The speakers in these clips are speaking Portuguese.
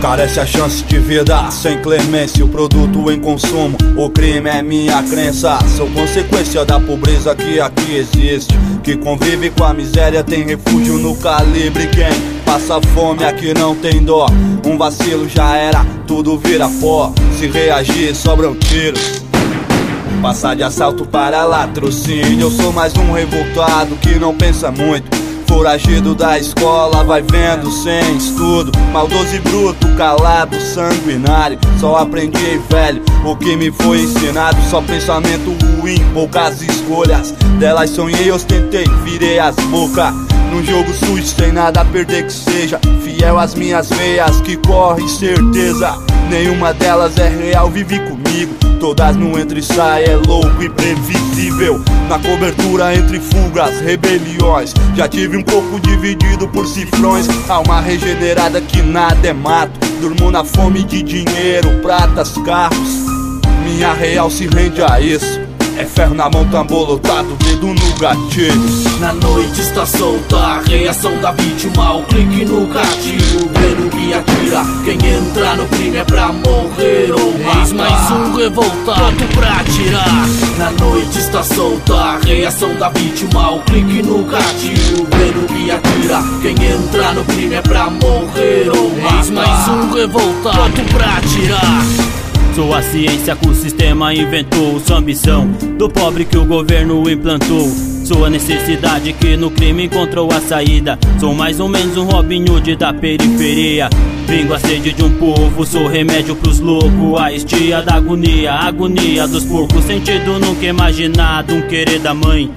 Carece a chance de vida, sem clemência, o produto em consumo. O crime é minha crença, sou consequência da pobreza que aqui existe. Que convive com a miséria, tem refúgio no calibre. Quem passa fome aqui não tem dó. Um vacilo já era, tudo vira pó. Se reagir, sobram tiros. Passar de assalto para latrocínio. Eu sou mais um revoltado que não pensa muito. Foragido da escola, vai vendo sem estudo. Maldoso e bruto, calado, sanguinário. Só aprendi, velho, o que me foi ensinado. Só pensamento ruim, poucas escolhas. Delas sonhei, ostentei, virei as bocas. Num jogo sujo, sem nada a perder que seja. Fiel às minhas veias, que corre certeza. Nenhuma delas é real, vive comigo. Todas no entra e sai, é louco, imprevisível. Na cobertura entre fugas, rebeliões. Já tive um pouco dividido por cifrões. Alma regenerada que nada é mato. Durmo na fome de dinheiro, pratas, carros. Minha real se rende a isso. É ferro na mão, tambor lotado, dedo no gatilho. Na noite está solta a reação da vítima. O clique no gatilho, dedo que atira. Quem entra no crime é pra morrer ou mais. Mais um revoltado pra atirar. Na noite está solta a reação da vítima. O clique no gatilho, dedo que atira. Quem entra no crime é pra morrer ou mais. Mais um revoltado pra atirar. Sou a ciência que o sistema inventou. Sou a ambição do pobre que o governo implantou. Sou a necessidade que no crime encontrou a saída. Sou mais ou menos um Robin Hood da periferia. Vingo a sede de um povo, sou remédio pros loucos. A estia da agonia, a agonia dos porcos. Sentido nunca imaginado, um querer da mãe.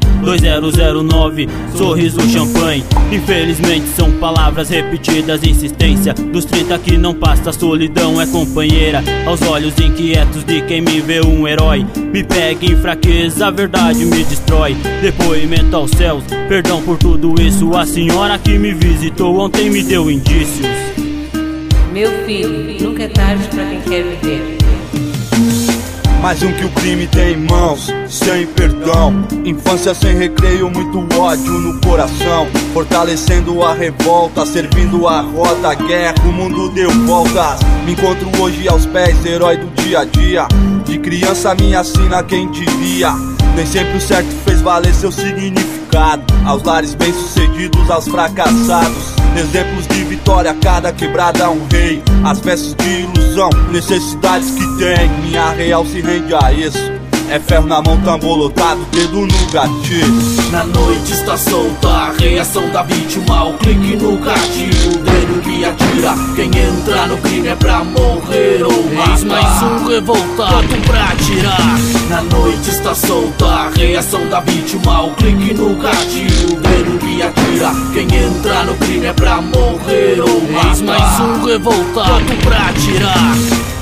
2009, sorriso champanhe. Infelizmente são palavras repetidas, insistência dos 30 que não passa, solidão é companheira. Aos olhos inquietos de quem me vê um herói. Me pega em fraqueza, a verdade me destrói. Depoimento aos céus, perdão por tudo isso. A senhora que me visitou ontem me deu indícios. Meu filho, nunca é tarde pra quem quer viver. Mais um que o crime tem em mãos, sem perdão. Infância sem recreio, muito ódio no coração. Fortalecendo a revolta, servindo a roda, a guerra, o mundo deu voltas. Me encontro hoje aos pés, herói do dia a dia. De criança me assina quem diria. Nem sempre o certo fez valer seu significado. Aos lares bem-sucedidos, aos fracassados. Exemplos de vitória, cada quebrada um rei. As vestes de ilusão, necessidades que tem. Minha real se rende a isso. É ferro na mão, tambor lotado, dedo no gatilho. Na noite está solta a reação da vítima. O clique no gatilho, dedo que atira. Quem entra no crime é pra morrer ou mais. Mais um revoltado pra atirar. Na noite está solta a reação da vítima. O clique no gatilho, dedo que atira. Quem entra no crime é pra morrer ou mais. Mais um revoltado pra atirar.